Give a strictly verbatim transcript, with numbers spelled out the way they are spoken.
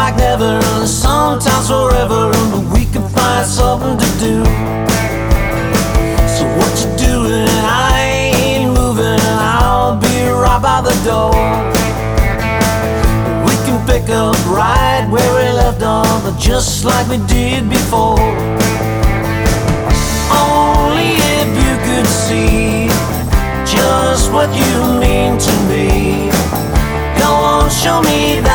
like never, and sometimes forever, but we can find something to do. So what you doing? I ain't moving, I'll be right by the door. We can pick up right where we left off, just like we did before. Only if you could see just what you mean to me. Go on, show me that